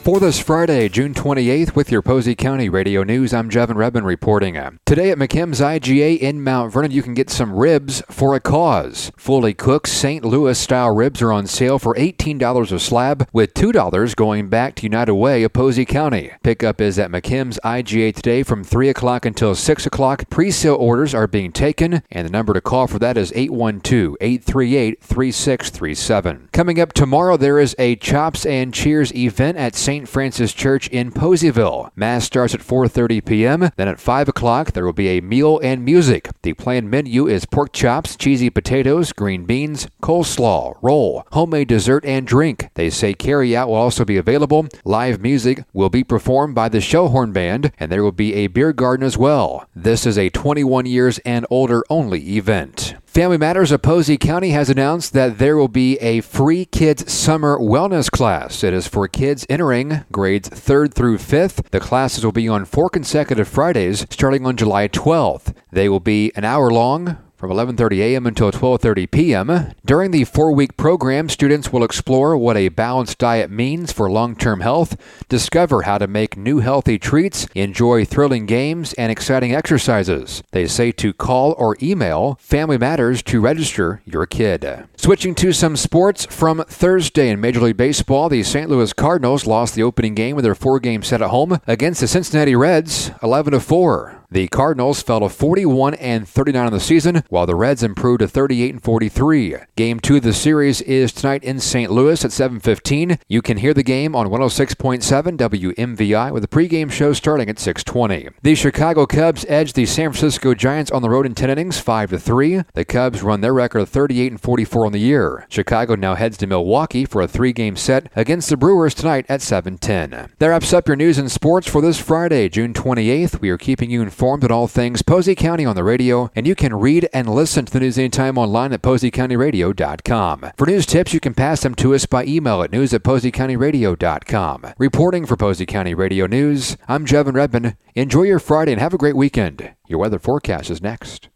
For this Friday, June 28th, with your Posey County Radio News, I'm Jevin Redmond reporting. Today at McKim's IGA in Mount Vernon, you can get some ribs for a cause. Fully cooked St. Louis-style ribs are on sale for $18 a slab, with $2 going back to United Way of Posey County. Pickup is at McKim's IGA today from 3 o'clock until 6 o'clock. Pre-sale orders are being taken, and the number to call for that is 812-838-3637. Coming up tomorrow, there is a Chops and Cheers event at St. Francis Church in Poseyville. Mass starts at 4:30 p.m. Then at 5 o'clock, there will be a meal and music. The planned menu is pork chops, cheesy potatoes, green beans, coleslaw, roll, homemade dessert, and drink. They say carry-out will also be available. Live music will be performed by the Shellhorn Band, and there will be a beer garden as well. This is a 21 years and older only event. Family Matters of Posey County has announced that there will be a free kids summer wellness class. It is for kids entering grades 3rd through 5th. The classes will be on 4 consecutive Fridays starting on July 12th. They will be an hour long, from 11:30 a.m. until 12:30 p.m. During the 4-week program, students will explore what a balanced diet means for long-term health, discover how to make new healthy treats, enjoy thrilling games, and exciting exercises. They say to call or email Family Matters to register your kid. Switching to some sports from Thursday in Major League Baseball, the St. Louis Cardinals lost the opening game with their 4-game set at home against the Cincinnati Reds, 11-4. The Cardinals fell to 41-39 on the season, while the Reds improved to 38-43. Game 2 of the series is tonight in St. Louis at 7:15. You can hear the game on 106.7 WMVI with the pregame show starting at 6:20. The Chicago Cubs edged the San Francisco Giants on the road in 10 innings, 5-3. The Cubs run their record of 38-44 on the year. Chicago now heads to Milwaukee for a 3-game set against the Brewers tonight at 7:10. That wraps up your news and sports for this Friday, June 28th. We are keeping you informed on all things Posey County on the radio, and you can read and listen to the news anytime online at PoseyCountyRadio.com. For news tips, you can pass them to us by email at news@PoseyCountyRadio.com. Reporting for Posey County Radio News, I'm Jevin Redmond. Enjoy your Friday and have a great weekend. Your weather forecast is next.